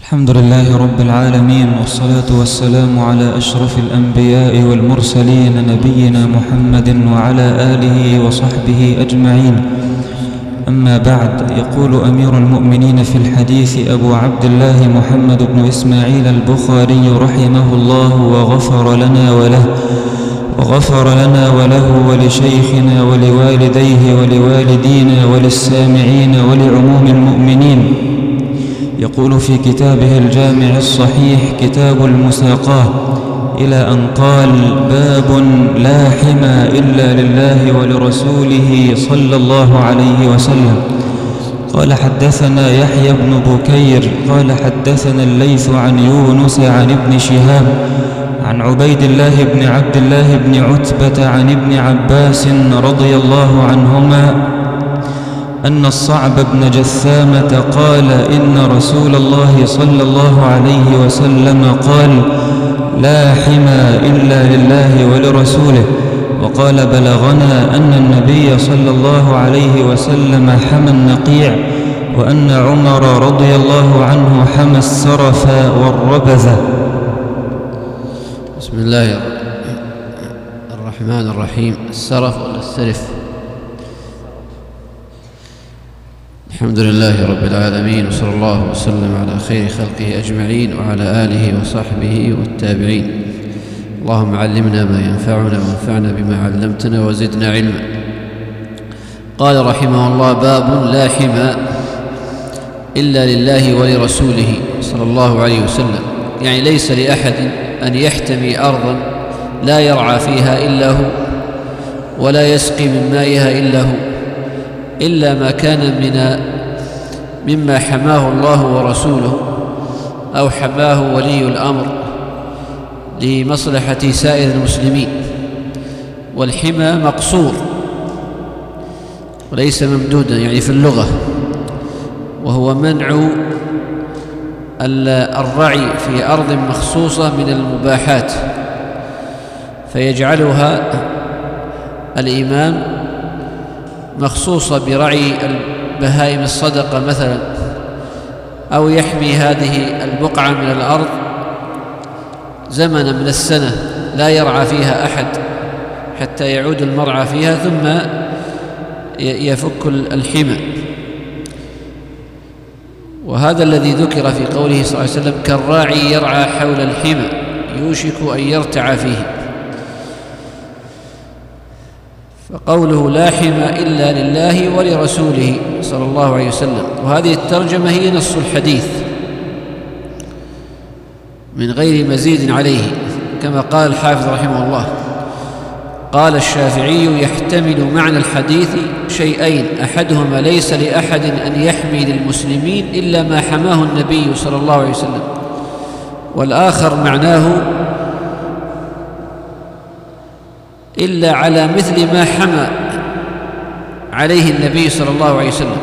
الحمد لله رب العالمين، والصلاة والسلام على أشرف الأنبياء والمرسلين نبينا محمد وعلى آله وصحبه أجمعين. أما بعد، يقول أمير المؤمنين في الحديث أبو عبد الله محمد بن إسماعيل البخاري رحمه الله وغفر لنا وله ولشيخنا ولوالديه ولوالدينا وللسامعين ولعموم المؤمنين. يقول في كتابه الجامع الصحيح كتاب المساقاة إلى أن قال: باب لا حمى إلا لله ولرسوله صلى الله عليه وسلم. قال: حدثنا يحيى بن بكير قال: حدثنا الليث عن يونس عن ابن شهاب عن عبيد الله بن عبد الله بن عتبة عن ابن عباس رضي الله عنهما أن الصعب بن جثامة قال: إن رسول الله صلى الله عليه وسلم قال: لا حمى إلا لله ولرسوله. وقال: بلغنا أن النبي صلى الله عليه وسلم حمى النقيع، وأن عمر رضي الله عنه حمى السرف والربذة. بسم الله الرحمن الرحيم. السرف ولا السرف؟ الحمد لله رب العالمين، وصلى الله وسلم على خير خلقه أجمعين وعلى آله وصحبه والتابعين. اللهم علمنا ما ينفعنا وانفعنا بما علمتنا وزدنا علما. قال رحمه الله: باب لا حمى إلا لله ولرسوله صلى الله عليه وسلم. يعني ليس لأحد أن يحتمي أرضا لا يرعى فيها إلا هو، ولا يسقي من مائها إلا هو، إلا ما كان مما حماه الله ورسوله أو حماه ولي الأمر لمصلحة سائر المسلمين. والحمى مقصور وليس ممدودا، يعني في اللغة، وهو منع الرعي في أرض مخصوصة من المباحات، فيجعلها الإمام مخصوصة برعي البهائم الصدقة مثلا، أو يحمي هذه البقعة من الأرض زمنا من السنة لا يرعى فيها أحد حتى يعود المرعى فيها، ثم يفك الحمى. وهذا الذي ذكر في قوله صلى الله عليه وسلم: كالراعي يرعى حول الحمى يوشك أن يرتع فيه. فقوله لا حمى إلا لله ولرسوله صلى الله عليه وسلم، وهذه الترجمة هي نص الحديث من غير مزيد عليه، كما قال الحافظ رحمه الله. قال الشافعي: يحتمل معنى الحديث شيئين: أحدهما ليس لأحد أن يحمي للمسلمين إلا ما حماه النبي صلى الله عليه وسلم، والآخر معناه إلا على مثل ما حمى عليه النبي صلى الله عليه وسلم.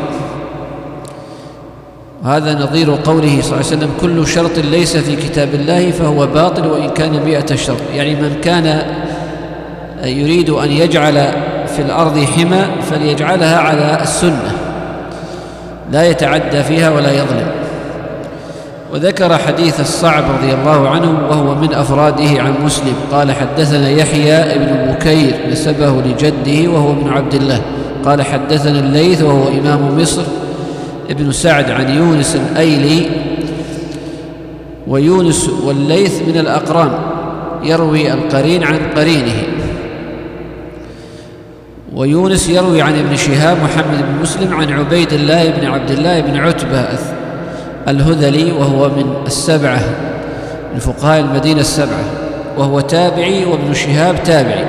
وهذا نظير قوله صلى الله عليه وسلم: كل شرط ليس في كتاب الله فهو باطل وإن كان 100 شرط. يعني من كان يريد أن يجعل في الأرض حمى فليجعلها على السنة، لا يتعدى فيها ولا يظلم. وذكر حديث الصعب رضي الله عنه وهو من أفراده عن مسلم. قال: حدثنا يحيى بن بكير نسبه لجده وهو ابن عبد الله. قال: حدثنا الليث وهو إمام مصر ابن سعد عن يونس الأيلي. ويونس والليث من الأقران، يروي القرين عن قرينه. ويونس يروي عن ابن شهاب محمد بن مسلم عن عبيد الله بن عبد الله بن عتبة الهذلي، وهو من السبعة من فقهاء المدينة السبعة، وهو تابعي، وابن شهاب تابعي.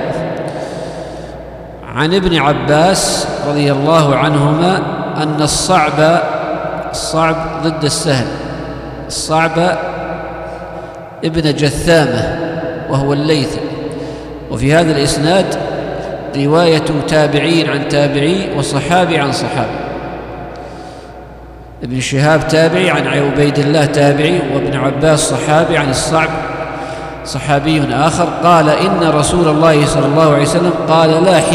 عن ابن عباس رضي الله عنهما أن الصعب ضد السهل، الصعب ابن جثامة وهو الليثي. وفي هذا الإسناد رواية تابعين عن تابعي وصحابي عن صحابي. ابن شهاب تابعي عن عبيد الله تابعي، وابن عباس صحابي عن الصعب صحابي آخر. قال: إن رسول الله صلى الله عليه وسلم قال: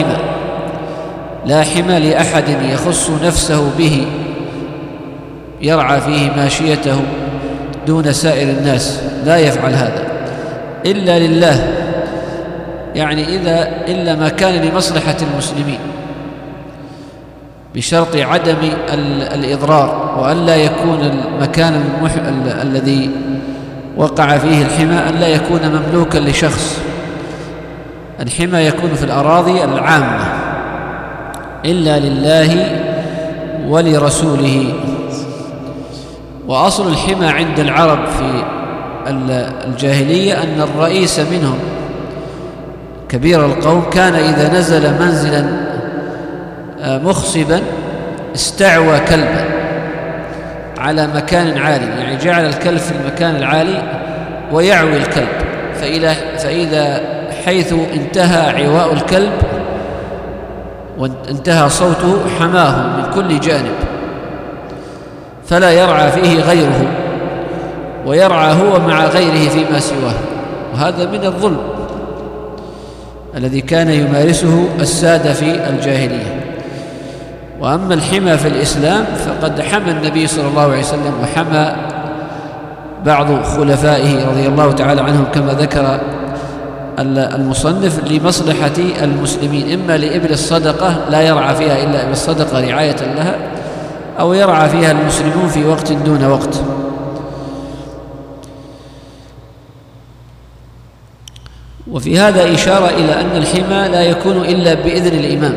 لا حمى لأحد يخص نفسه به يرعى فيه ماشيته دون سائر الناس، لا يفعل هذا إلا لله، يعني إلا ما كان لمصلحة المسلمين، بشرط عدم الإضرار، وأن لا يكون المكان الذي وقع فيه الحمى أن لا يكون مملوكا لشخص. الحمى يكون في الأراضي العامة إلا لله ولرسوله. وأصل الحمى عند العرب في الجاهلية أن الرئيس منهم كبير القوم كان إذا نزل منزلا مخصبا استعوى كلبا على مكان عالي، يعني جعل الكلب في المكان العالي ويعوي الكلب، فإذا حيث انتهى عواء الكلب وانتهى صوته حماه من كل جانب، فلا يرعى فيه غيره، ويرعى هو مع غيره فيما سواه. وهذا من الظلم الذي كان يمارسه السادة في الجاهلية. وأما الحمى في الإسلام فقد حمى النبي صلى الله عليه وسلم وحمى بعض خلفائه رضي الله تعالى عنهم كما ذكر المصنف لمصلحة المسلمين، إما لإبل الصدقة لا يرعى فيها إلا إبل الصدقة رعاية لها، أو يرعى فيها المسلمون في وقت دون وقت. وفي هذا إشارة إلى أن الحمى لا يكون إلا بإذن الإمام،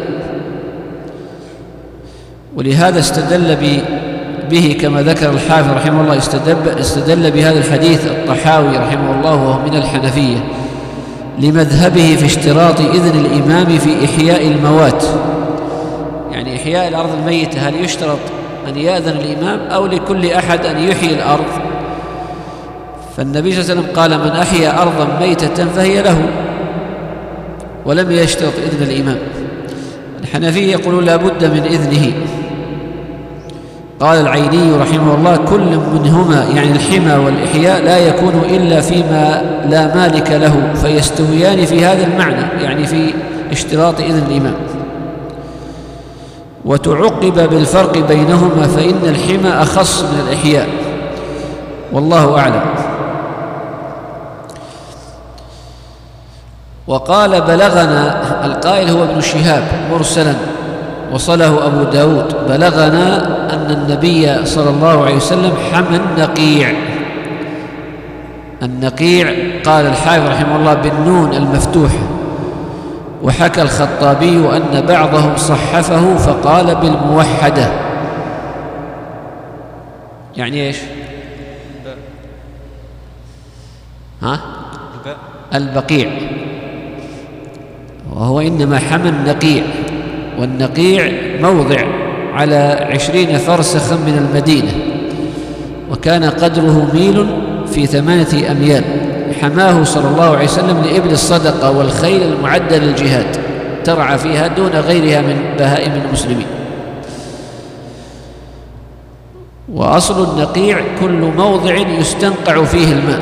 ولهذا استدل به كما ذكر الحافظ رحمه الله، استدل بهذا الحديث الطحاوي رحمه الله وهو من الحنفية لمذهبه في اشتراط إذن الإمام في إحياء الموات، يعني إحياء الأرض الميتة هل يشترط أن يأذن الإمام أو لكل أحد أن يحيي الأرض؟ فالنبي صلى الله عليه وسلم قال: من أحيا أرضا ميتة فهي له، ولم يشترط إذن الإمام. الحنفية يقولون لا بد من إذنه. قال العيني رحمه الله: كل منهما يعني الحمى والإحياء لا يكون إلا فيما لا مالك له، فيستويان في هذا المعنى، يعني في اشتراط إذن الإمام. وتعقب بالفرق بينهما فإن الحمى أخص من الإحياء، والله أعلم. وقال: بلغنا، القائل هو ابن شهاب مرسلا وصله أبو داود، بلغنا أن النبي صلى الله عليه وسلم حمى النقيع. النقيع قال الحافظ رحمه الله بالنون المفتوحة، وحكى الخطابي أن بعضهم صحفه فقال بالموحدة. يعني إيش؟ البقيع، وهو إنما حمى النقيع، والنقيع موضع على 20 فرسخا من المدينة، وكان قدره ميل في 8 أميال. حماه صلى الله عليه وسلم لإبل الصدقة والخيل المعدة للجهاد، ترعى فيها دون غيرها من بهائم المسلمين. وأصل النقيع كل موضع يستنقع فيه الماء.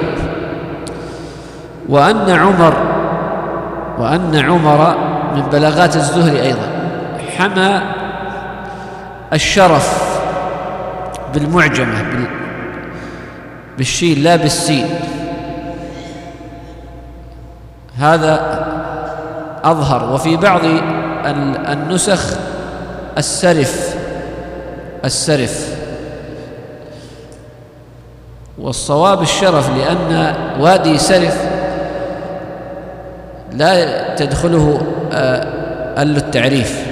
وأن عمر من بلاغات الزهري أيضا حمى الشرف بالمعجمة بالشين لا بالسين، هذا أظهر. وفي بعض النسخ السرف، والصواب الشرف، لأن وادي سرف لا تدخله التعريف.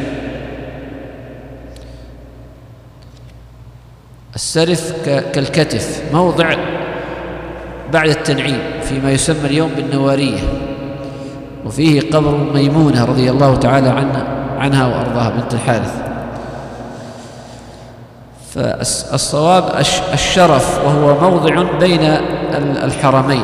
السرف كالكتف، موضع بعد التنعيم فيما يسمى اليوم بالنوارية، وفيه قبر ميمونة رضي الله تعالى عنها وأرضاها بنت الحارث. فالصواب الشرف، وهو موضع بين الحرمين.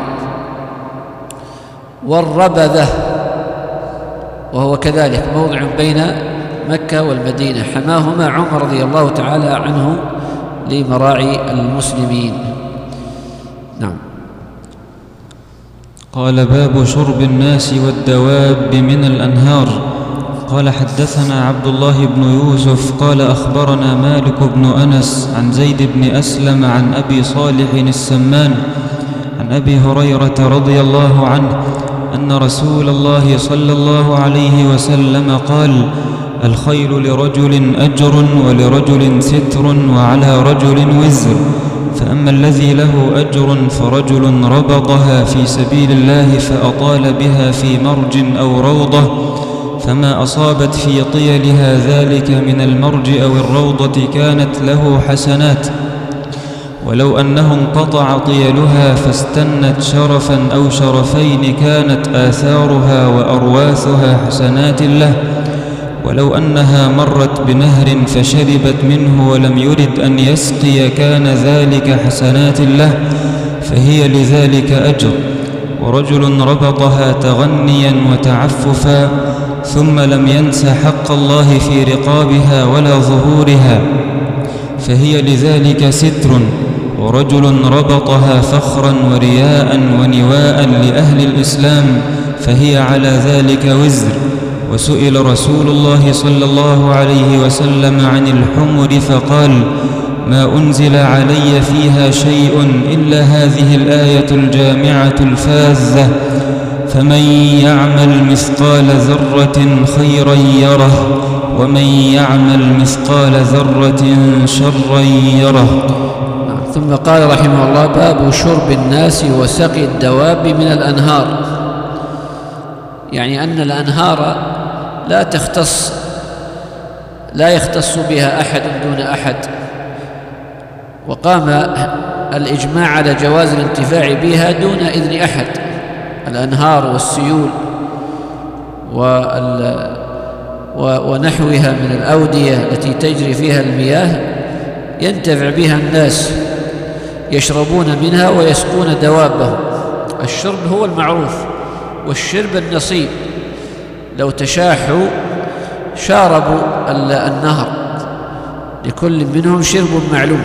والربذة، وهو كذلك موضع بين مكة والمدينة، حماهما عمر رضي الله تعالى عنه لمراعي المسلمين. نعم. قال: باب شرب الناس والدواب من الأنهار. قال حدثنا عبد الله بن يوسف قال أخبرنا مالك بن أنس عن زيد بن أسلم عن أبي صالح السمان عن أبي هريرة رضي الله عنه أن رسول الله صلى الله عليه وسلم قال: الخيل لرجل أجر ولرجل ستر وعلى رجل وزر، فأما الذي له أجر فرجل ربطها في سبيل الله فأطال بها في مرج أو روضة، فما أصابت في طيلها ذلك من المرج أو الروضة كانت له حسنات، ولو أنه انقطع طيلها فاستنت شرفا أو شرفين كانت آثارها وأرواثها حسنات له، ولو أنها مرت بنهر فشربت منه ولم يرد أن يسقي كان ذلك حسنات له، فهي لذلك أجر. ورجل ربطها تغنيا وتعففا ثم لم ينس حق الله في رقابها ولا ظهورها، فهي لذلك ستر. ورجل ربطها فخرا ورياء ونواء لأهل الإسلام، فهي على ذلك وزر. وسئل رسول الله صلى الله عليه وسلم عن الحمر فقال: ما أنزل علي فيها شيء إلا هذه الآية الجامعة الفاذة: فمن يعمل مثقال ذرة خيرا يره ومن يعمل مثقال ذرة شرا يره. ثم قال رحمه الله: باب شرب الناس وسقي الدواب من الأنهار. يعني أن الأنهار لا يختص بها أحد دون أحد، وقام الإجماع على جواز الانتفاع بها دون إذن أحد. الأنهار والسيول ونحوها من الأودية التي تجري فيها المياه ينتفع بها الناس، يشربون منها ويسقون دوابهم. الشرب هو المعروف، والشرب النصيب. لو تشاحوا شاربوا النهر، لكل منهم شرب معلوم.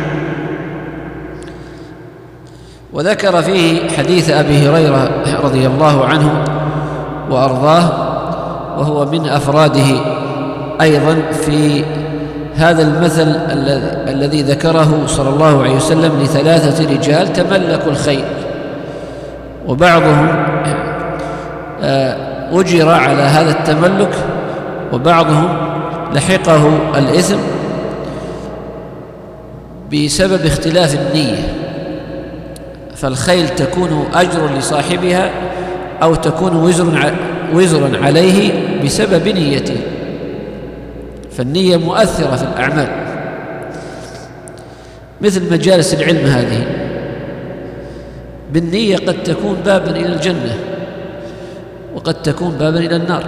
وذكر فيه حديث أبي هريرة رضي الله عنه وأرضاه، وهو من أفراده أيضا في هذا المثل الذي ذكره صلى الله عليه وسلم ل3 رجال تملكوا الخيل، وبعضهم أجر على هذا التملك وبعضهم لحقه الإثم بسبب اختلاف النية. فالخيل تكون أجر لصاحبها أو تكون وزرا عليه بسبب نيته، فالنية مؤثرة في الأعمال، مثل مجالس العلم هذه بالنية قد تكون بابا إلى الجنة وقد تكون بابا إلى النار.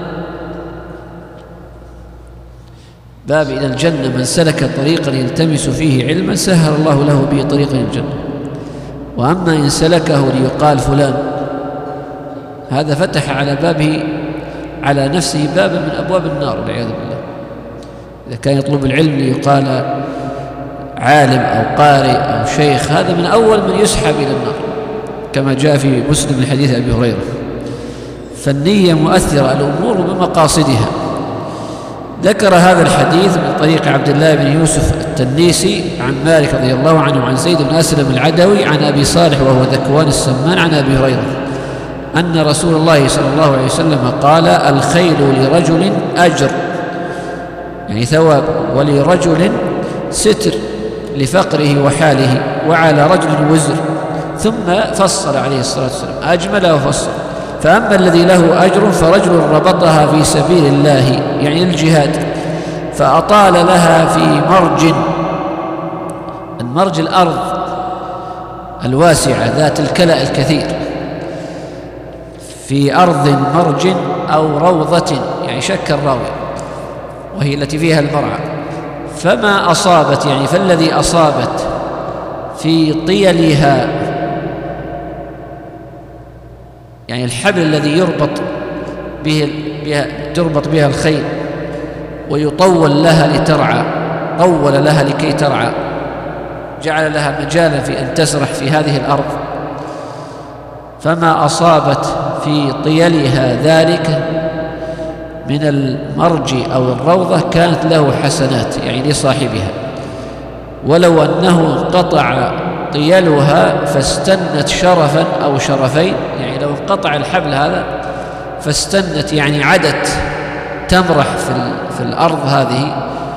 باب إلى الجنة: من سلك طريقا يلتمس فيه علما سهل الله له به طريقا إلى الجنة. وأما إن سلكه ليقال فلان، هذا فتح على بابه على نفسه بابا من أبواب النار والعياذ بالله. إذا كان يطلب العلم ليقال عالم أو قارئ أو شيخ، هذا من أول من يسحب إلى النار، كما جاء في مسلم من حديث أبي هريرة. فالنية مؤثرة، الأمور بمقاصدها. ذكر هذا الحديث من طريق عبد الله بن يوسف التنيسي عن مالك رضي الله عنه عن زيد بن أسلم العدوي عن أبي صالح وهو ذكوان السمان عن أبي هريرة أن رسول الله صلى الله عليه وسلم قال: الخيل لرجل أجر، يعني ثواب، ولرجل ستر لفقره وحاله، وعلى رجل وزر. ثم فصل عليه الصلاة والسلام، أجمل وفصل: فأما الذي له أجر فرجل ربطها في سبيل الله، يعني الجهاد، فأطال لها في مرج. المرج الأرض الواسعة ذات الكلأ الكثير، في أرض مرج أو روضة، يعني شك الراوي، وهي التي فيها المرعى. فما أصابت، يعني فالذي أصابت في طيلها، يعني الحبل الذي يربط تربط بها الخيل ويطول لها لترعى، طول لها لكي ترعى، جعل لها مجالا في أن تسرح في هذه الأرض. فما أصابت في طيلها ذلك من المرج أو الروضة كانت له حسنات، يعني لصاحبها، ولو أنه انقطع طيلها فاستنت شرفا أو شرفين، يعني لو انقطع الحبل هذا فاستنت يعني عدت تمرح في الأرض هذه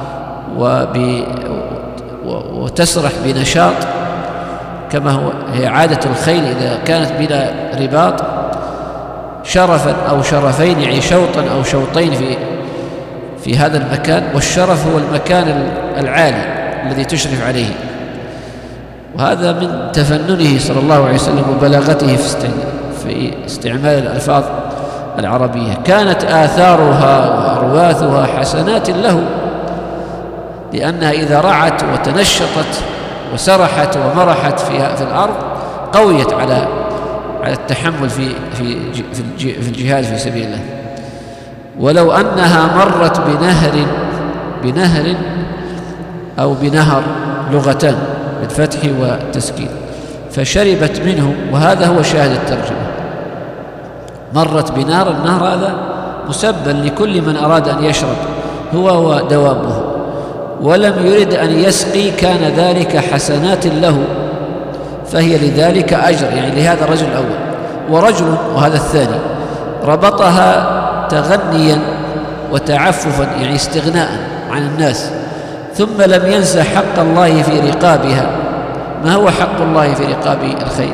وتسرح بنشاط كما هي عادة الخيل إذا كانت بلا رباط، شرفا أو شرفين يعني شوطا أو شوطين في هذا المكان. والشرف هو المكان العالي الذي تشرف عليه، وهذا من تفننه صلى الله عليه وسلم وبلاغته في استعمال الألفاظ العربية. كانت آثارها وأرواثها حسنات له، لأنها إذا رعت وتنشطت وسرحت ومرحت في الأرض قويت على التحمل في الجهاد في سبيل الله. ولو أنها مرت بنهر أو بنهر، لغتان بالفتح والتسكين، فشربت منه، وهذا هو شاهد الترجمة. مرت بنهر، النهر هذا مسبل لكل من أراد أن يشرب هو ودوابه، ولم يرد أن يسقي كان ذلك حسنات له، فهي لذلك أجر، يعني لهذا الرجل الأول. ورجل، وهذا الثاني، ربطها تغنيا وتعففا يعني استغناء عن الناس، ثم لم ينس حق الله في رقابها. ما هو حق الله في رقاب الخيل؟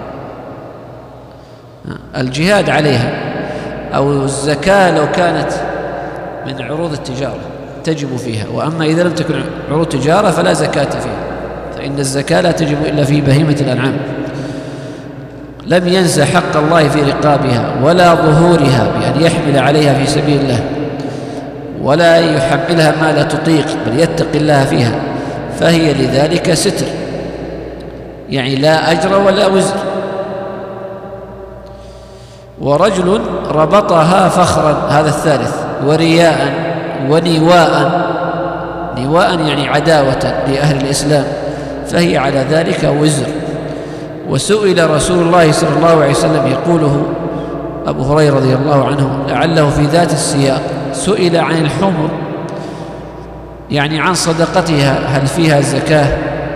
الجهاد عليها، أو الزكاة لو كانت من عروض التجارة تجب فيها، وأما إذا لم تكن عروض تجارة فلا زكاة فيها، فإن الزكاة لا تجب إلا في بهيمة الأنعام. لم ينس حق الله في رقابها ولا ظهورها بأن يحمل عليها في سبيل الله، ولا يحملها ما لا تطيق، بل يتقي الله فيها، فهي لذلك ستر، يعني لا أجر ولا وزر. ورجل ربطها فخرا، هذا الثالث، ورياء ونواء، نواء يعني عداوة لأهل الإسلام، فهي على ذلك وزر. وسئل رسول الله صلى الله عليه وسلم، يقوله أبو هريرة رضي الله عنه لعله في ذات السياق، سئل عن الحمر، يعني عن صدقتها، هل فيها زكاة؟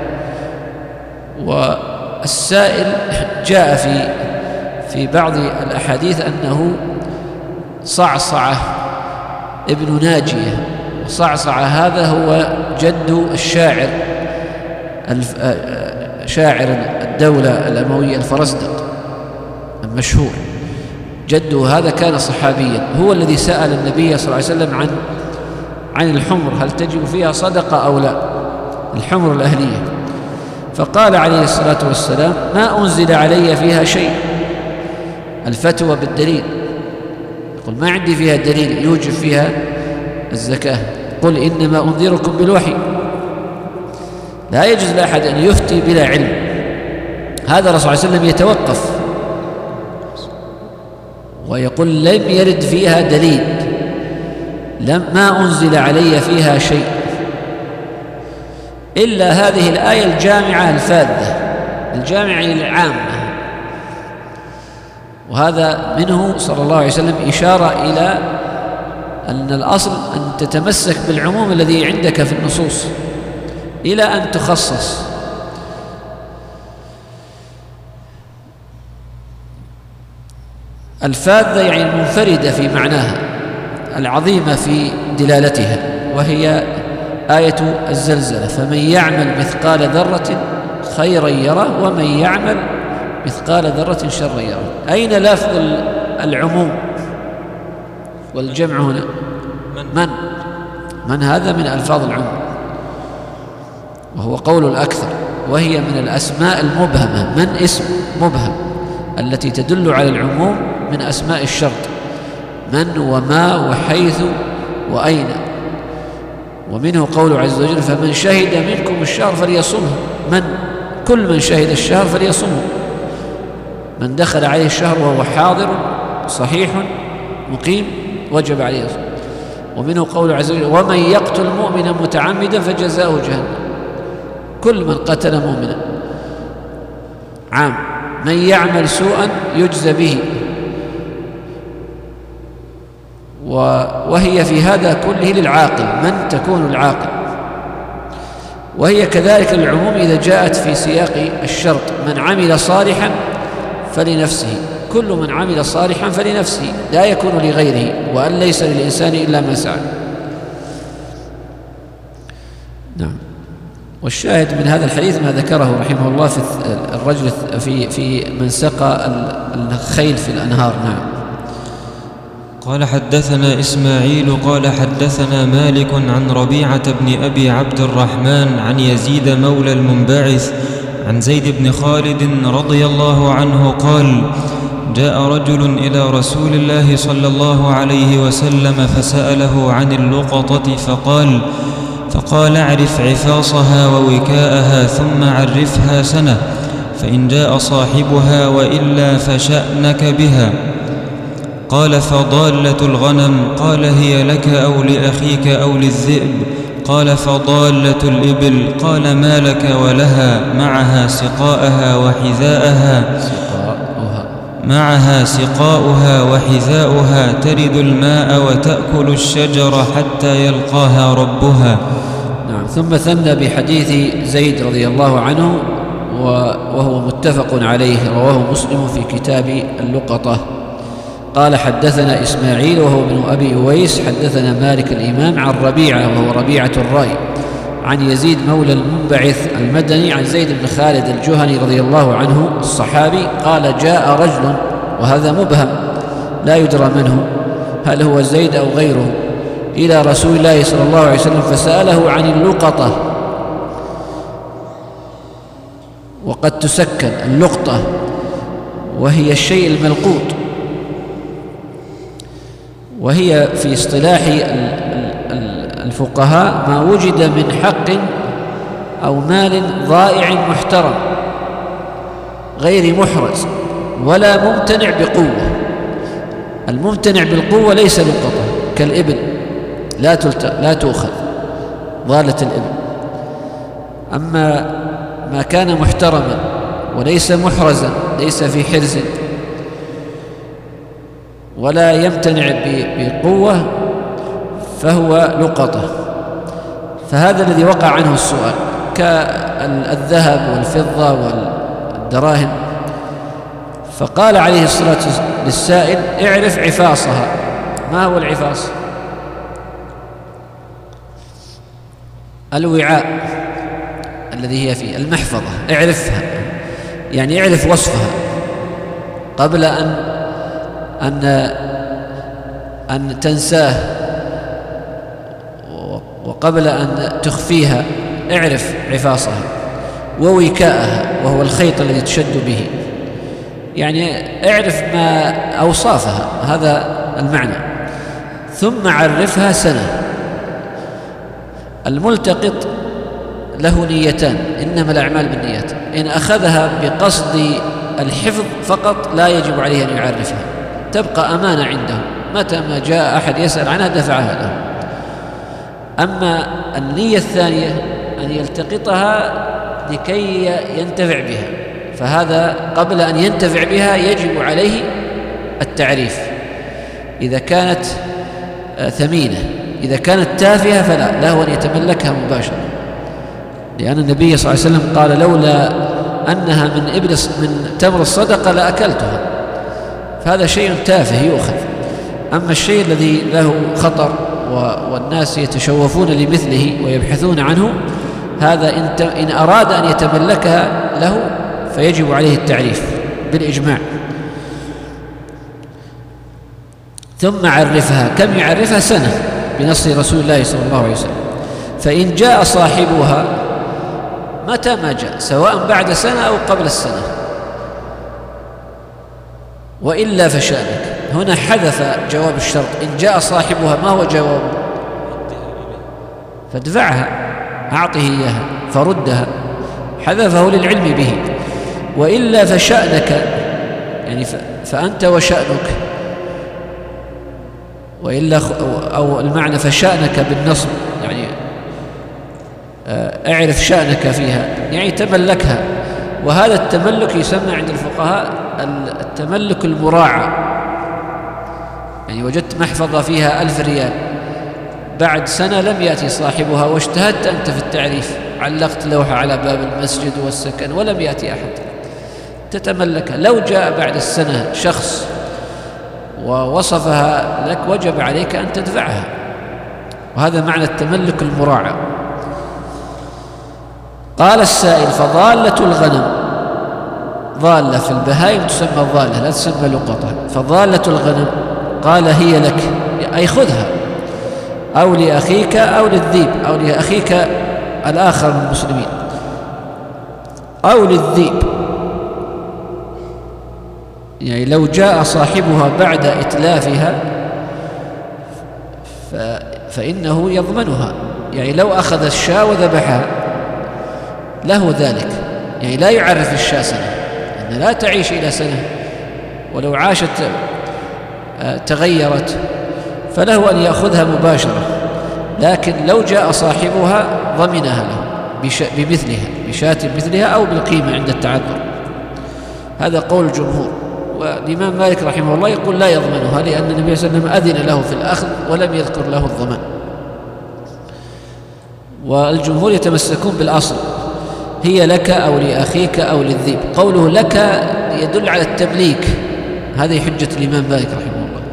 والسائل جاء في بعض الأحاديث أنه صعصعة ابن ناجية، وصعصعة هذا هو جد الشاعر شاعر الدولة الأموية الفرزدق المشهور، جده هذا كان صحابيا، هو الذي سأل النبي صلى الله عليه وسلم عن الحمر، هل تجب فيها صدقة أو لا، الحمر الأهلية، فقال عليه الصلاة والسلام: ما أنزل علي فيها شيء. الفتوى بالدليل، يقول ما عندي فيها دليل يوجب فيها الزكاة، قل إنما أنذركم بالوحي. لا يجوز لأحد أن يفتي بلا علم. هذا الرسول صلى الله عليه وسلم يتوقف ويقول: لم يرد فيها دليل، ما أنزل علي فيها شيء، إلا هذه الآية الجامعة الفاذة، الجامعة العامة. وهذا منه صلى الله عليه وسلم إشارة إلى أن الأصل أن تتمسك بالعموم الذي عندك في النصوص إلى أن تخصص. الفاذة يعني المنفردة في معناها، العظيمة في دلالتها، وهي آية الزلزلة: فمن يعمل مثقال ذرة خيرا يره ومن يعمل مثقال ذرة شرا يره. أين لفظ العموم والجمع هنا؟ من هذا من ألفاظ العموم، وهو قول الأكثر، وهي من الأسماء المبهمة. من اسم مبهم التي تدل على العموم من أسماء الشرط، من وما وحيث وأين. ومنه قوله عز وجل: فمن شهد منكم الشهر فليصمه. كل من شهد الشهر فليصمه، من دخل عليه الشهر وهو حاضر صحيح مقيم وجب عليه الصوم. ومنه قوله عز وجل: ومن يقتل مؤمنا متعمدا فجزاؤه جهنم. كل من قتل مؤمنا عام. من يعمل سوءا يجزى به. وهي في هذا كله للعاقل، من تكون العاقل، وهي كذلك للعموم إذا جاءت في سياق الشرط: من عمل صالحا فلنفسه. كل من عمل صالحا فلنفسه، لا يكون لغيره، وأن ليس للإنسان إلا ما سعى. نعم. والشاهد من هذا الحديث ما ذكره رحمه الله في الرجل في من سقى الخيل في الأنهار. نعم. قال حدثنا إسماعيل قال حدثنا مالك عن ربيعة بن أبي عبد الرحمن عن يزيد مولى المنبعث عن زيد بن خالد رضي الله عنه قال: جاء رجل إلى رسول الله صلى الله عليه وسلم فسأله عن اللقطة فقال: اعرف عفاصها ووكاءها ثم عرفها سنة، فإن جاء صاحبها وإلا فشأنك بها. قال: فضالة الغنم؟ قال: هي لك أو لأخيك أو للذئب؟ قال: فضالة الإبل. قال: ما لك ولها؟ معها سقاؤها وحذاؤها ترد الماء وتأكل الشجر حتى يلقاها ربها. نعم. ثم ثنى بحديث زيد رضي الله عنه وهو متفق عليه، رواه مسلم في كتاب اللقطة. قال: حدثنا إسماعيل وهو ابن أبي أويس حدثنا مالك الإمام عن ربيعة وهو ربيعة الرأي عن يزيد مولى المنبعث المدني عن زيد بن خالد الجهني رضي الله عنه الصحابي قال: جاء رجل، وهذا مبهم لا يدرى منه، هل هو زيد أو غيره، إلى رسول الله صلى الله عليه وسلم فسأله عن اللقطة. وقد تسكن اللقطة، وهي الشيء الملقوط، وهي في اصطلاح الفقهاء ما وجد من حق أو مال ضائع محترم غير محرز ولا ممتنع بقوة. الممتنع بالقوة ليس لقطة، كالإبل لا تؤخذ ضالة الإبل. أما ما كان محترما وليس محرزا، ليس في حرز ولا يمتنع بقوة، فهو لقطة. فهذا الذي وقع عنه السؤال، كالذهب والفضة والدراهم. فقال عليه الصلاة والسلام للسائل: اعرف عفاصها. ما هو العفاص؟ الوعاء الذي هي فيه، المحفظة. اعرفها يعني اعرف وصفها قبل أن تنساه، وقبل أن تخفيها. اعرف عفاصها ووكاءها، وهو الخيط الذي تشد به، يعني اعرف ما أوصافها، هذا المعنى. ثم عرفها سنة. الملتقط له نيتان، إنما الأعمال بالنيات. إن أخذها بقصد الحفظ فقط لا يجب عليه أن يعرفها، تبقى أمانة عنده، متى ما جاء أحد يسأل عنها دفعها له. أما النية الثانية أن يلتقطها لكي ينتفع بها، فهذا قبل أن ينتفع بها يجب عليه التعريف إذا كانت ثمينة. إذا كانت تافهة فلا له أن يتملكها مباشرة، لأن النبي صلى الله عليه وسلم قال: لولا أنها من تمر الصدقة لأكلتها. فهذا شيء تافه يؤخذ. أما الشيء الذي له خطر والناس يتشوفون لمثله ويبحثون عنه، هذا إن أراد أن يتملكها له فيجب عليه التعريف بالإجماع. ثم عرفها. كم يعرفها؟ سنة، بنص رسول الله صلى الله عليه وسلم. فإن جاء صاحبها متى ما جاء، سواء بعد سنة أو قبل السنة، وإلا فشأنك. هنا حذف جواب الشرط. إن جاء صاحبها ما هو جواب؟ فادفعها، أعطه إياها فردها، حذفه للعلم به. وإلا فشأنك، يعني فأنت وشأنك، وإلا أو المعنى فشأنك بالنصب، يعني اعرف شأنك فيها، يعني تملكها. وهذا التملك يسمى عند الفقهاء التملك المراعى، يعني يعني وجدت محفظة فيها 1000 ريال، بعد سنة لم يأتي صاحبها واجتهدت أنت في التعريف، علقت لوحة على باب المسجد والسكن ولم يأتي أحد، تتملكها. لو جاء بعد السنة شخص ووصفها لك وجب عليك أن تدفعها، وهذا معنى التملك المراعى. قال السائل: فضالة الغنم، ضالة في البهائم تسمى ضالة لا تسمى لقطة، فضالة الغنم قال هي لك، أي خذها، أو لأخيك أو للذيب، أو لأخيك الآخر من المسلمين، أو للذيب. يعني لو جاء صاحبها بعد إتلافها فإنه يضمنها. يعني لو أخذ الشاة وذبحها له ذلك، يعني لا يعرف الشاة سنة، أن لا تعيش إلى سنة، ولو عاشت تغيرت فله أن يأخذها مباشرة، لكن لو جاء صاحبها ضمنها له بمثلها، بشاة مثلها أو بالقيمة عند التعذر. هذا قول الجمهور. والإمام مالك رحمه الله يقول لا يضمنها، لأن النبي صلى الله عليه وسلم أذن له في الأخذ ولم يذكر له الضمان. والجمهور يتمسكون بالأصل، هي لك أو لأخيك أو للذيب. قوله لك يدل على التمليك، هذه حجة الإمام مالك رحمه الله.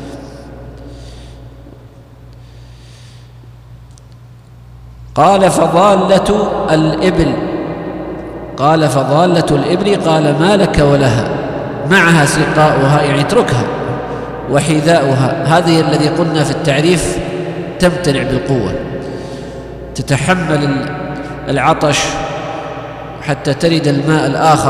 قال: فضالة الإبل، قال: فضالة الإبل، قال: ما لك ولها، معها سقاؤها، يعني اتركها، وحذاؤها، هذه الذي قلنا في التعريف تمتنع بالقوة، تتحمل العطش حتى ترد الماء الآخر،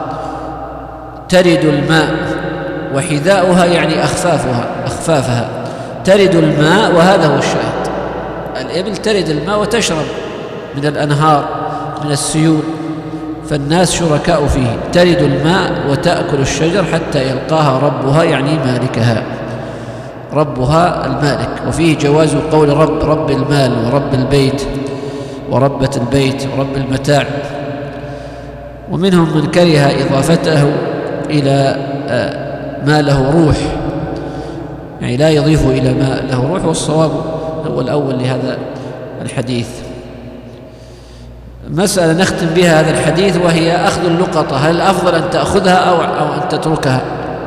ترد الماء، وحذاؤها يعني أخفافها ترد الماء، وهذا هو الشاهد. الإبل ترد الماء وتشرب من الأنهار من السيول، فالناس شركاء فيه، ترد الماء وتأكل الشجر حتى يلقاها ربها، يعني مالكها، ربها المالك. وفيه جواز قول رب المال ورب البيت وربة البيت ورب المتاع. ومنهم من كره إضافته إلى ما له روح، يعني لا يضيف إلى ما له روح، والصواب هو الأول لهذا الحديث. مسألة نختم بها هذا الحديث، وهي أخذ اللقطة، هل الأفضل أن تأخذها أو أن تتركها؟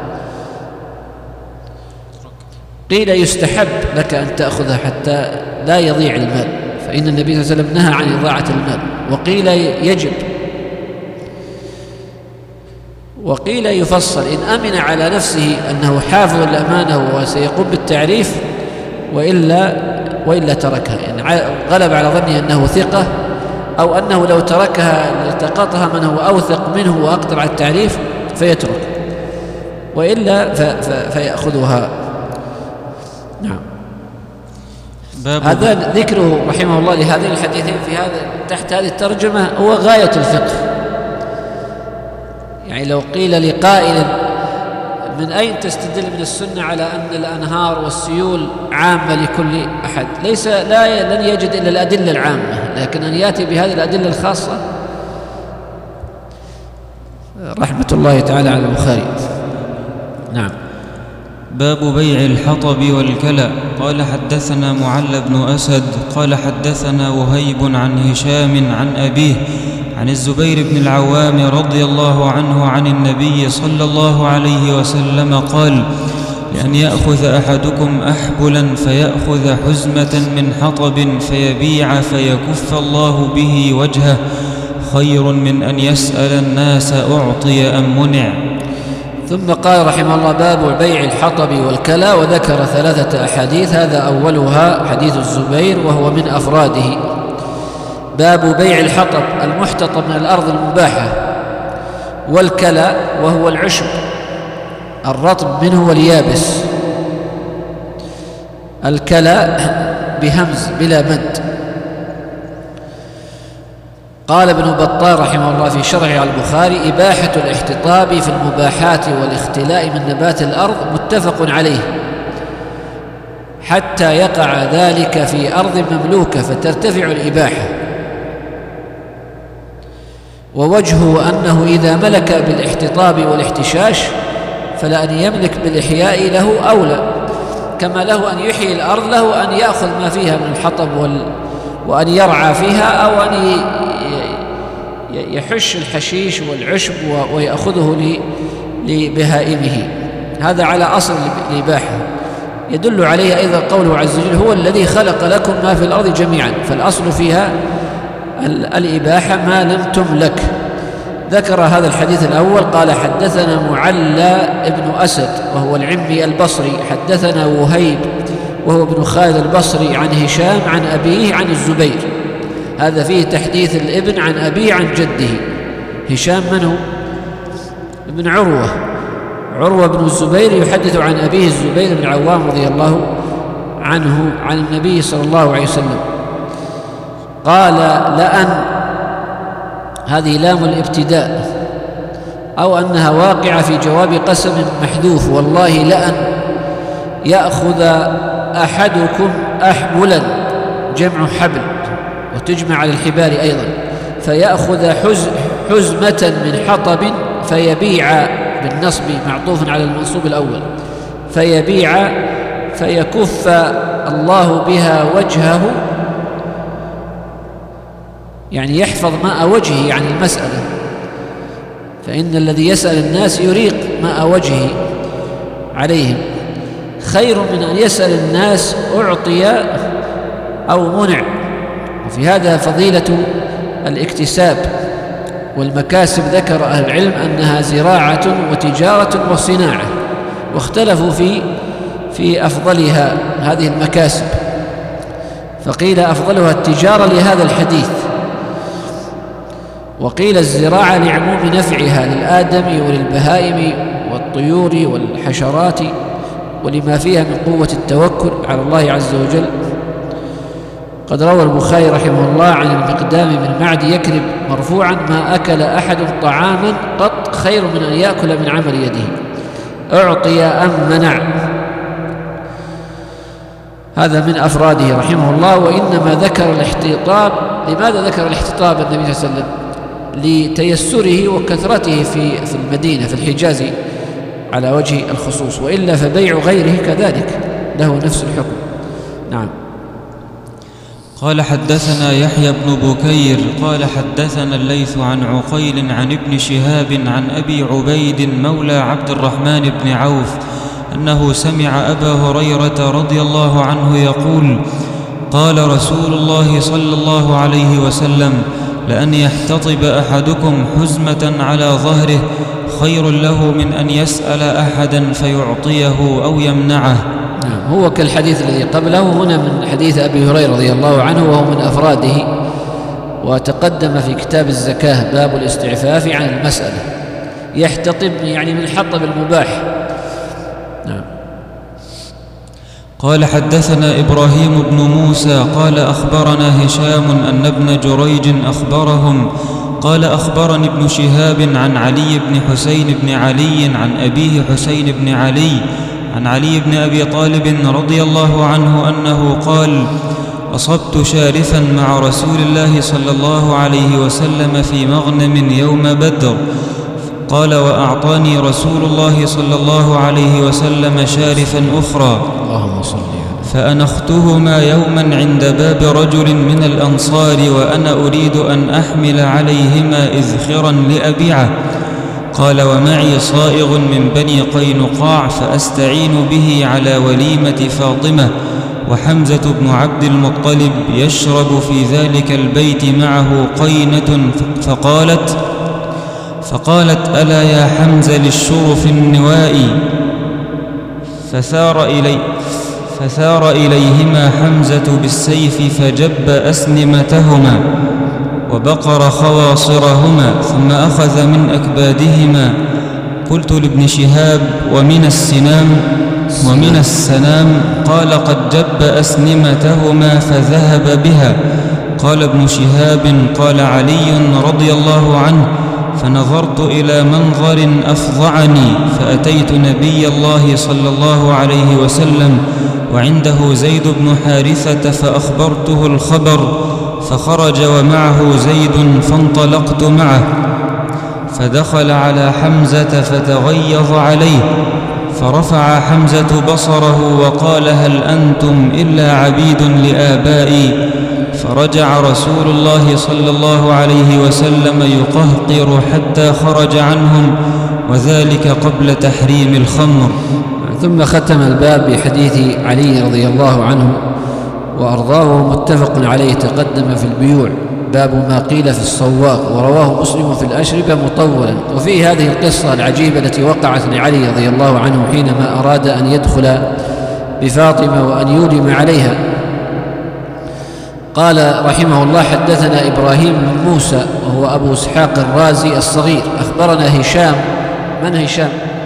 قيل يستحب لك أن تأخذها حتى لا يضيع المال، فإن النبي صلى الله عليه وسلم نهى عن إضاعة المال. وقيل يجب، وقيل يفصل إن أمن على نفسه أنه حافظ لأمانه وسيقوم بالتعريف، وإلا تركها، يعني غلب على ظنه أنه ثقة، أو أنه لو تركها التقطها من هو أوثق منه وأقدر على التعريف فيترك، وإلا فيأخذها. نعم. هذا ذكره رحمه الله لهذين الحديثين في تحت هذه الترجمة هو غاية الفقه. يعني لو قيل لقائل: من أين تستدل من السنة على أن الأنهار والسيول عامة لكل أحد؟ لن يجد إلا الأدلة العامة، لكن أن يأتي بهذه الأدلة الخاصة رحمة الله تعالى على البخاري. نعم. باب بيع الحطب والكلى. قال: حدثنا معل بن أسد قال: حدثنا وهيب عن هشام عن أبيه عن الزبير بن العوام رضي الله عنه عن النبي صلى الله عليه وسلم قال: لأن يأخذ أحدكم أحبلا فيأخذ حزمة من حطب فيبيع فيكف الله به وجهه خير من أن يسأل الناس أعطي أم منع. ثم قال رحمه الله: باب بيع الحطب والكلى، وذكر 3 أحاديث، هذا أولها حديث الزبير وهو من أفراده. باب بيع الحطب المحتطب من الأرض المباحة، والكلى وهو العشب الرطب منه واليابس. الكلى بهمز بلا مد. قال ابن بطال رحمه الله في شرحه على البخاري: إباحة الاحتطاب في المباحات والاختلاء من نبات الأرض متفق عليه، حتى يقع ذلك في أرض مملوكة فترتفع الإباحة. ووجهه أنه إذا ملك بالاحتطاب والاحتشاش فلأن يملك بالإحياء له أولى، كما له أن يحيي الأرض له أن يأخذ ما فيها من الحطب وأن يرعى فيها، أو أن يحش الحشيش والعشب ويأخذه لبهائمه. هذا على أصل الإباحة. يدل عليه أيضا قوله عز وجل: هو الذي خلق لكم ما في الأرض جميعا، فالأصل فيها الإباحة ما لم تملك. ذكر هذا الحديث الأول قال: حدثنا معلى ابن أسد وهو العمي البصري، حدثنا وهيب وهو ابن خالد البصري عن هشام عن أبيه عن الزبير. هذا فيه تحديث الابن عن أبيه عن جده. هشام من هو؟ ابن عروة بن الزبير يحدث عن أبيه الزبير بن العوام رضي الله عنه عن النبي صلى الله عليه وسلم قال: لأن، هذه لام الابتداء، أو أنها واقعة في جواب قسم محذوف: والله لأن يأخذ أحدكم أحبلا، جمع حبل، وتجمع على الحبال أيضا، فيأخذ حزمة من حطب فيبيع، بالنصب معطوف على المنصوب الأول، فيبيع فيكف الله بها وجهه، يعني يحفظ ماء وجهه عن المسألة، فإن الذي يسأل الناس يريق ماء وجهه عليهم، خير من أن يسأل الناس أعطي أو منع. وفي هذا فضيلة الاكتساب والمكاسب. ذكر أهل العلم أنها زراعة وتجارة وصناعة، واختلفوا في أفضلها هذه المكاسب، فقيل أفضلها التجارة لهذا الحديث، وقيل الزراعة لعموم نفعها للآدم وللبهائم والطيور والحشرات، ولما فيها من قوة التوكل على الله عز وجل. قد روى البخاري رحمه الله عن المقدام بن معد يكرب مرفوعا: ما أكل أحد طعاما قط خير من أن يأكل من عمل يده، أعطي أم منع. هذا من أفراده رحمه الله. وإنما ذكر الاحتطاب. لماذا ذكر الاحتطاب النبي صلى الله عليه وسلم؟ لتيسره وكثرته في المدينة في الحجاز على وجه الخصوص، وإلا فبيع غيره كذلك له نفس الحكم. نعم. قال: حدثنا يحيى بن بكير قال: حدثنا الليث عن عقيل عن ابن شهاب عن أبي عبيد مولى عبد الرحمن بن عوف أنه سمع أبا هريرة رضي الله عنه يقول: قال رسول الله صلى الله عليه وسلم: لأن يحتطب أحدكم حزمة على ظهره خير له من أن يسأل أحدا فيعطيه أو يمنعه. هو كالحديث الذي قبله، هنا من حديث أبي هريرة رضي الله عنه وهو من أفراده، وتقدم في كتاب الزكاة باب الاستعفاف عن المسألة. يحتطب يعني من الحطب المباح. نعم. قال: حدثنا إبراهيم بن موسى قال: أخبرنا هشام أن ابن جريج أخبرهم قال: أخبرني ابن شهاب عن علي بن حسين بن علي عن أبيه حسين بن علي عن علي بن أبي طالب رضي الله عنه أنه قال: أصبت شارفا مع رسول الله صلى الله عليه وسلم في مغنم يوم بدر. قال: وأعطاني رسول الله صلى الله عليه وسلم شارفا أخرى، اللهم صل، فأنختهما يوما عند باب رجل من الأنصار وأنا أريد أن أحمل عليهما إذخرا لأبيعه. قال: ومعي صائغ من بني قينقاع فأستعين به على وليمة فاطمة، وحمزة بن عبد المطلب يشرب في ذلك البيت معه قينة. فقالت: ألا يا حمزة للشرف النوائي. فثار إليهما حمزة بالسيف فجب أسنمتهما وبقر خواصرهما، ثم أخذ من أكبادهما. قلت لابن شهاب: ومن السنام؟ قال: قد جب أسنمتهما فذهب بها. قال ابن شهاب: قال علي رضي الله عنه: فنظرت إلى منظر أفظعني، فأتيت نبي الله صلى الله عليه وسلم وعنده زيد بن حارثة فأخبرته الخبر، فخرج ومعه زيد، فانطلقت معه، فدخل على حمزة فتغيظ عليه، فرفع حمزة بصره وقال: هل أنتم إلا عبيد لآبائي؟ فرجع رسول الله صلى الله عليه وسلم يقهقر حتى خرج عنهم، وذلك قبل تحريم الخمر. ثم ختم الباب بحديث علي رضي الله عنه وأرضاه متفق عليه، تقدم في البيوع باب ما قيل في الصواغ، ورواه مسلم في الأشربة مطولا. وفيه هذه القصة العجيبة التي وقعت لعلي رضي الله عنه حينما أراد أن يدخل بفاطمة وأن يولم عليها. قال رحمه الله: حدثنا إبراهيم بن موسى وهو أبو إسحاق الرازي الصغير، أخبرنا هشام. من هشام؟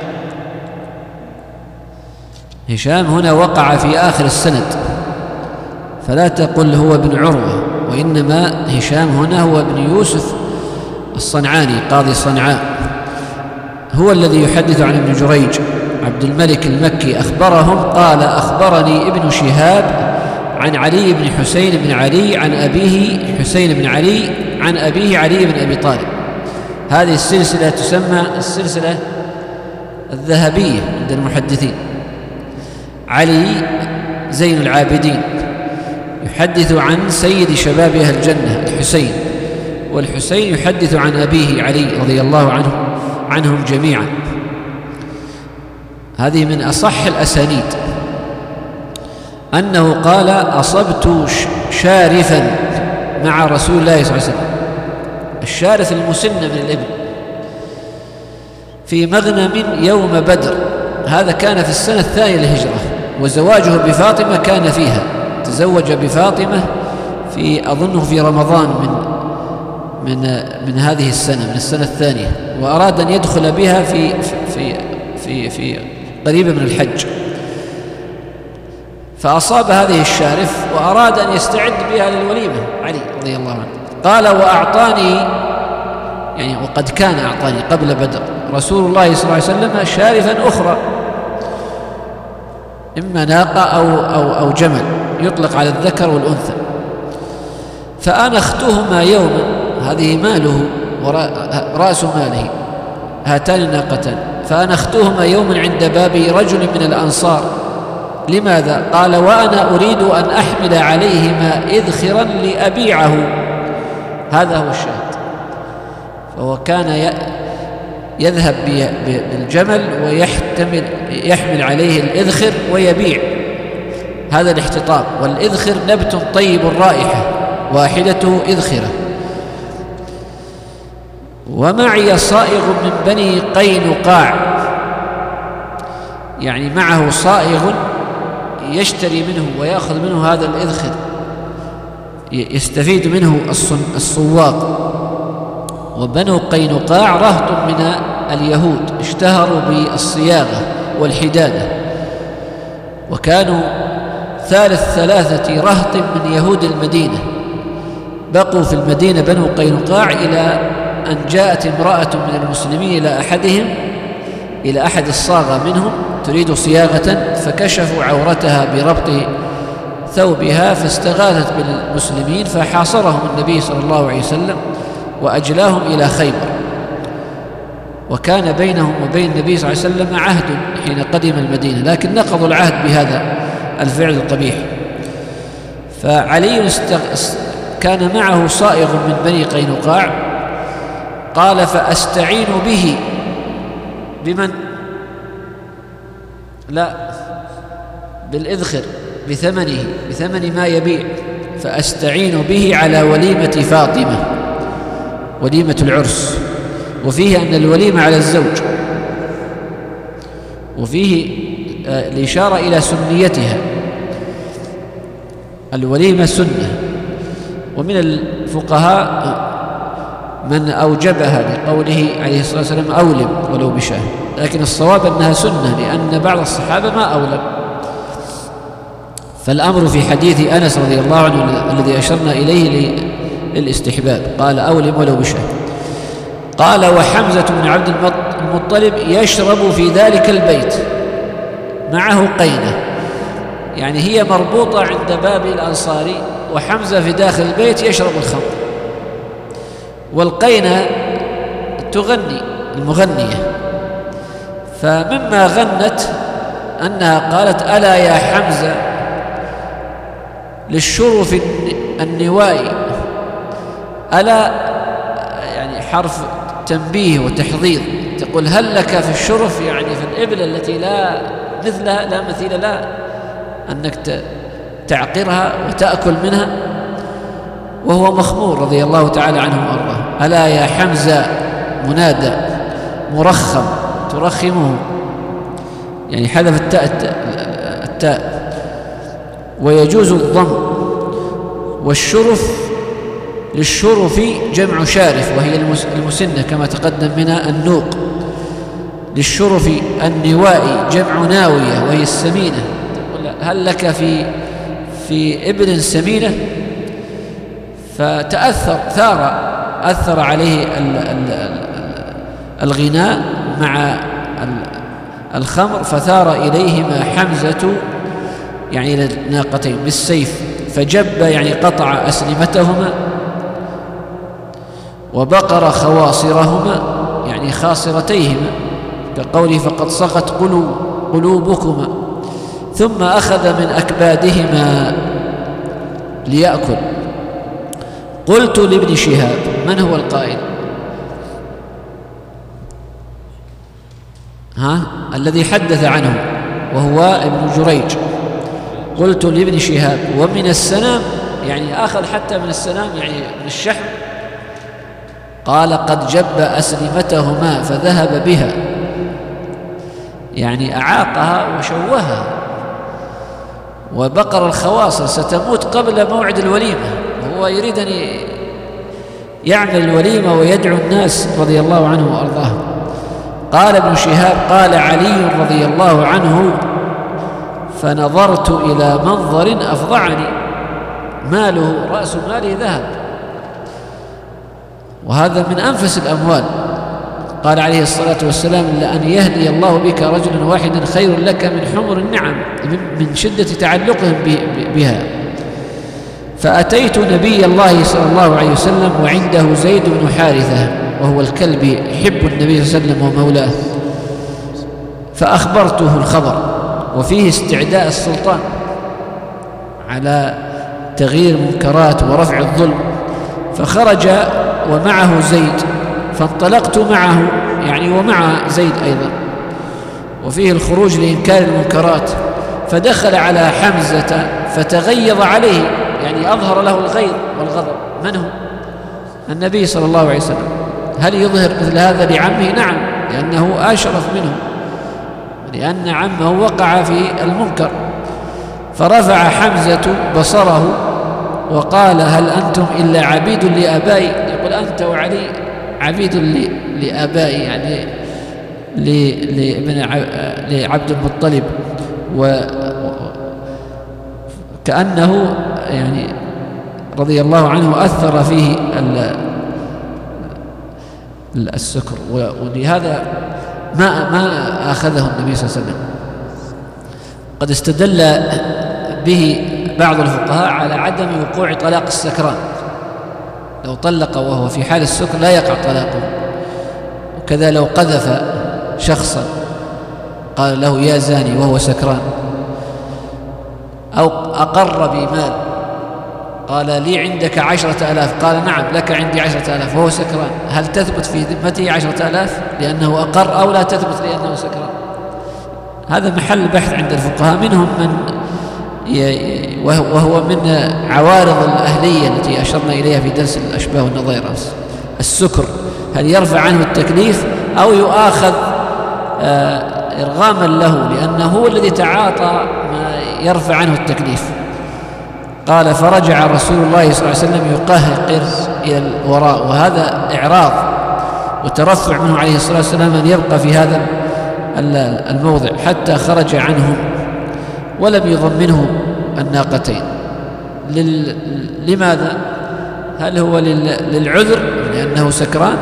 هشام هنا وقع في آخر السند، فلا تقل هو ابن عروة، وإنما هشام هنا هو ابن يوسف الصنعاني قاضي صنعاء، هو الذي يحدث عن ابن جريج عبد الملك المكي أخبرهم. قال: أخبرني ابن شهاب عن علي بن حسين بن علي عن أبيه حسين بن علي عن أبيه علي بن أبي طالب. هذه السلسلة تسمى السلسلة الذهبية عند المحدثين. علي زين العابدين يحدث عن سيد شباب أهل الجنة الحسين، والحسين يحدث عن أبيه علي رضي الله عنهم جميعا. هذه من أصح الأسانيد أنه قال: أصبت شارفا مع رسول الله صلى الله عليه وسلم. الشارف المسن من الإبل في مغنم يوم بدر، هذا كان في السنة الثانية للهجرة، وزواجه بفاطمة كان فيها، تزوج بفاطمة في أظنه في رمضان من هذه السنة، من السنة الثانية، وأراد أن يدخل بها في قريبة من الحج، فأصاب هذه الشارف وأراد أن يستعد بها للوليمة علي رضي الله عنه. قال: وأعطاني، يعني وقد كان أعطاني قبل بدر رسول الله صلى الله عليه وسلم شارفا أخرى، إما ناقة أو جمل، يطلق على الذكر والأنثى، فأنختهما يوما، هذه ماله ورأس ماله هاتان الناقتان، فأنختهما يوما عند باب رجل من الأنصار. لماذا؟ قال: وأنا أريد أن أحمل عليهما إذخرا لأبيعه. هذا هو الشاهد. فهو كان يذهب بالجمل ويحمل عليه الإذخر ويبيع. هذا الاحتطاب، والإذخر نبت طيب الرائحة، واحدته إذخرة. ومعي صائغ من بني قينقاع، يعني معه صائغ يشتري منه ويأخذ منه هذا الإذخر، يستفيد منه الصواغ. وبنو قينقاع رهط من اليهود اشتهروا بالصياغة والحدادة، وكانوا ثلاثة رهط من يهود المدينة، بقوا في المدينة بنو قينقاع إلى أن جاءت امرأة من المسلمين إلى أحد الصاغة منهم تريد صياغة، فكشفوا عورتها بربط ثوبها، فاستغاثت بالمسلمين، فحاصرهم النبي صلى الله عليه وسلم وأجلاهم إلى خيبر. وكان بينهم وبين النبي صلى الله عليه وسلم عهد حين قدم المدينة، لكن نقضوا العهد بهذا الفعل القبيح. فعلي كان معه صائغ من بني قينقاع. قال: فأستعين به. بمن؟ لا، بالإذخر، بثمن ما يبيع. فأستعين به على وليمة فاطمة، وليمة العرس. وفيه أن الوليمة على الزوج، وفيه الإشارة إلى سنيتها، الوليمة سنة. ومن الفقهاء من أوجبها لقوله عليه الصلاة والسلام: أولم ولو بشاه، لكن الصواب أنها سنة، لأن بعض الصحابة ما أولم. فالأمر في حديث أنس رضي الله عنه الذي أشرنا إليه للاستحباب، قال: أولم ولو بشاه. قال: وحمزة بن عبد المطلب يشرب في ذلك البيت، معه قينة، يعني هي مربوطة عند باب الأنصاري، وحمزة في داخل البيت يشرب الخمر. والقينة تغني، المغنية، فمما غنت أنها قالت: ألا يا حمزة للشرف النوائي. ألا يعني حرف تنبيه وتحضيض، تقول هل لك في الشرف، يعني في الإبل التي لا مثلها لا مثيل لها، أنك تعقرها وتأكل منها، وهو مخمور رضي الله تعالى عنه وأرضاه. ألا يا حمزة منادى مرخم ترخمه، يعني حذف التاء. ويجوز الضم. والشرف للشرف جمع شارف، وهي المسنة كما تقدم منها النوق. للشرف النوائي جمع ناوية، وهي السمينة. هل لك في إبل سمينة؟ أثر عليه الغناء مع الخمر، فثار إليهما حمزة يعني إلى الناقتين بالسيف، فجب يعني قطع أسلمتهما، وبقر خواصرهما يعني خاصرتيهما، كقوله: فقد صغت قلوبكما. ثم أخذ من أكبادهما ليأكل. قلت لابن شهاب، من هو القائل؟ الذي حدث عنه وهو ابن جريج. قلت لابن شهاب: ومن السنام، يعني أخذ حتى من السنام يعني من الشحم. قال: قد جب أسلمتهما فذهب بها، يعني أعاقها وشوهها. وبقر الخواصر ستموت قبل موعد الوليمة، وهو يريد أن يعمل الوليمة ويدعو الناس رضي الله عنه وأرضاه. قال ابن شهاب: قال علي رضي الله عنه: فنظرت إلى منظر أفظعني، ماله رأس ماله ذهب، وهذا من أنفس الأموال. قال عليه الصلاة والسلام: لأن يهدي الله بك رجلا واحدا خير لك من حمر النعم، من شدة تعلقهم بها. فأتيت نبي الله صلى الله عليه وسلم وعنده زيد بن حارثة، وهو الكلب يحب النبي صلى الله عليه وسلم ومولاه، فأخبرته الخبر، وفيه استعداء السلطان على تغيير المنكرات ورفع الظلم. فخرج ومعه زيد، فانطلقت معه يعني ومع زيد أيضا، وفيه الخروج لإنكار المنكرات. فدخل على حمزة فتغيظ عليه، يعني أظهر له الغيظ والغضب. من هو؟ النبي صلى الله عليه وسلم. هل يظهر مثل هذا لعمه؟ نعم، لأنه أشرف منه، لأن عمه وقع في المنكر. فرفع حمزة بصره وقال: هل أنتم إلا عبيد لآبائي؟ يقول: أنت وعلي عبيد لآبائي، يعني لعبد المطلب. وكأنه يعني رضي الله عنه أثر فيه السكر، ولهذا ما أخذه النبي صلى الله عليه وسلم. قد استدل به بعض الفقهاء على عدم وقوع طلاق السكران، لو طلق وهو في حال السكر لا يقع طلاقه. وكذا لو قذف شخصا قال له: يا زاني، وهو سكران، أو أقر بمال قال: لي عندك 10,000، قال: نعم لك عندي 10,000، وهو سكران، هل تثبت في ذمته 10,000 لأنه أقر، أو لا تثبت لأنه سكران؟ هذا محل بحث عند الفقهاء. منهم من وهو من عوارض الأهلية التي أشرنا إليها في درس الأشباه والنظائر، السكر هل يرفع عنه التكليف أو يؤاخذ إرغاما له، لأنه هو الذي تعاطى ما يرفع عنه التكليف. قال: فرجع رسول الله صلى الله عليه وسلم يقهقر إلى الوراء، وهذا إعراض وترفع منه عليه الصلاة والسلام أن يبقى في هذا الموضع حتى خرج عنهم، ولم يضمنه الناقتين. لماذا؟ هل هو للعذر لأنه سكران،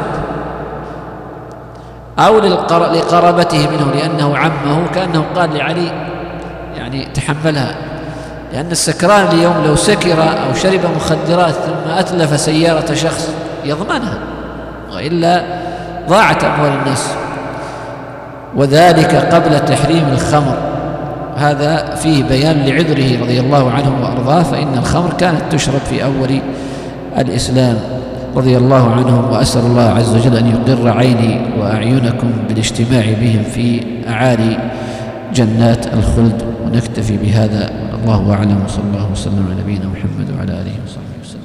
أو لقرابته منه لأنه عمه، كأنه قال لعلي يعني تحملها، لأن السكران اليوم لو سكر أو شرب مخدرات ثم أتلف سيارة شخص يضمنها، وإلا ضاعت أموال الناس. وذلك قبل تحريم الخمر، هذا فيه بيان لعذره رضي الله عنه وأرضاه، فإن الخمر كانت تشرب في أول الإسلام رضي الله عنهم. وأسأل الله عز وجل أن يقر عيني وأعينكم بالاجتماع بهم في أعالي جنات الخلد. ونكتفي بهذا، الله أعلم، وصلى الله وسلم على نبينا محمد وعلى آله وصحبه وسلم.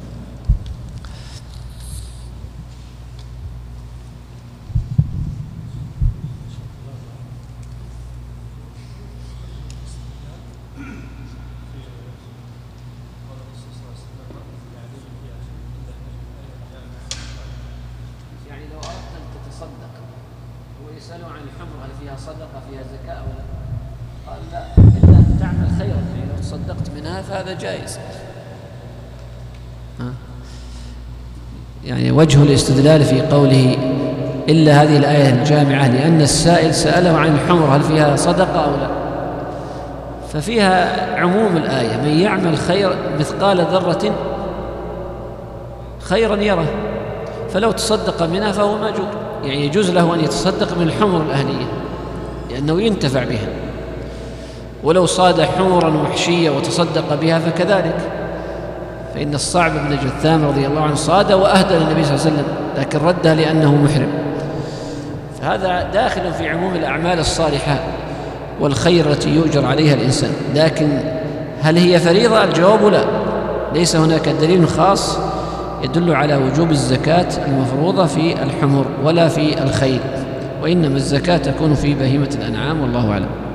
يعني لو أردت أن تتصدق ويسألوا عن الحمر هل فيها صدقة فيها زكاة أو لا، قال لا، إلا أن تعمل خيرا، يعني لو تصدقت منها فهذا جائز. يعني وجه الاستدلال في قوله إلا هذه الآية الجامعة لأن السائل سأله عن الحمر هل فيها صدقة أو لا، ففيها عموم الآية: من يعمل خير مثقال ذرة خيرا يره، فلو تصدق منها فهو ماجور، يعني يجوز له أن يتصدق من الحمر الأهلية لأنه ينتفع بها، ولو صاد حمرا وحشية وتصدق بها فكذلك، فإن الصعب بن جثام رضي الله عنه صاد وأهدى للنبي صلى الله عليه وسلم لكن ردها لأنه محرم، فهذا داخل في عموم الأعمال الصالحة والخير التي يؤجر عليها الإنسان. لكن هل هي فريضة؟ الجواب لا، ليس هناك دليل خاص يدل على وجوب الزكاة المفروضة في الحمر ولا في الخيل، وإنما الزكاة تكون في بهيمة الأنعام، والله أعلم.